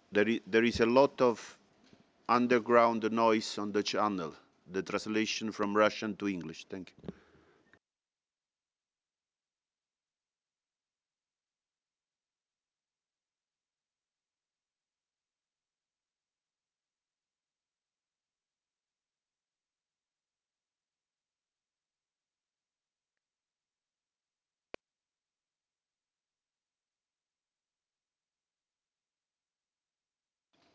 There is a lot of underground noise on the channel. The translation from Russian to English. Thank you.